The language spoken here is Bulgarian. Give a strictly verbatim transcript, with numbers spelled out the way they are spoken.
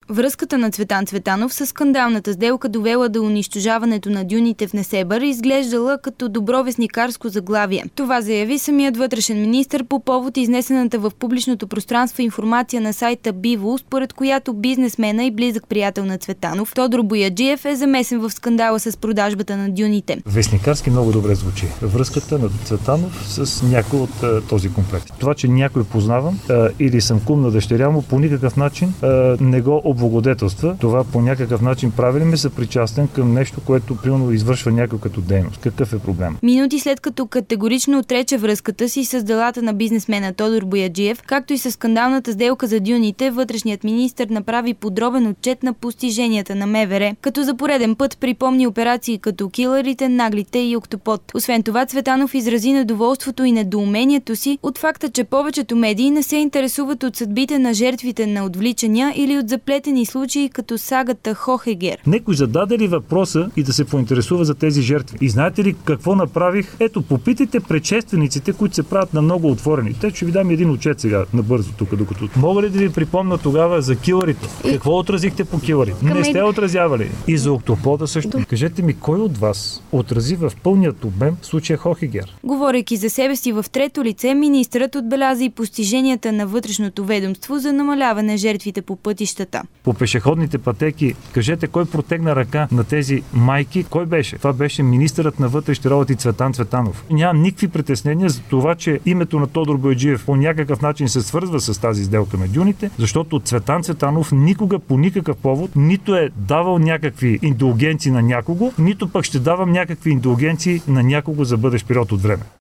Връзката на Цветан Цветанов с скандалната сделка довела до унищожаването на дюните в Несебър изглеждала като добро вестникарско заглавие. Това заяви самият вътрешен министър по повод изнесената в публичното пространство информация на сайта Биво, според която бизнесмена и близък приятел на Цветанов, Тодор Бояджиев, е замесен в скандала с продажбата на дюните. Вестникарски много добре звучи. Връзката на Цветанов с някой от а, този комплект. Това, че някой познавам а, или съм кум на дъщеря му, по никакъв начин а, не го облагодетелства. Това по някакъв начин прави ли ме съпричастен към нещо, което примерно извършва някой като дейност? Какъв е проблем? Минути след като категорично отрече връзката си с делата на бизнесмена Тодор Бояджиев, както и с скандалната сделка за дюните, вътрешният министър направи подробен отчет на постиженията на МВР, като за пореден път припомни операции като Килърите, Наглите и Октопод. Освен това, Цветанов изрази недоволството и недоумението си от факта, че повечето медии не се интересуват от съдбите на жертвите на отвличания или от заплетени случаи като сагата Хохегер. Некой зададе ли въпроса и да се поинтересува за тези жертви? И знаете ли какво направих? Ето, попитайте предшествениците, които се правят на много отворени. Те ще ви дам един отчет сега, набързо тук, докато... Мога ли да ви припомня тогава за килърите? И... Какво отразихте по килърите? Не сте отразявали. И за Октопода също. До... Кажете ми, кой от вас отрази в пълният обем случая Хохегер? Говорейки за себе си в трето лице, министърът отбеляза и постиженията на вътрешното ведомство за намаляване жертвите по пътищата. По пешеходните пътеки, кажете кой протегна ръка на тези майки? Кой беше? Това беше министърът на вътрешните работи Цветан Цветанов. Нямам никакви притеснения за това, че името на Тодор Бояджиев по някакъв начин се свързва с тази сделка на дюните, защото Цветан Цветанов никога по никакъв повод нито е давал някакви индулгенции на някого, нито пък ще давам някакви индулгенции на някого за бъдещ период от време.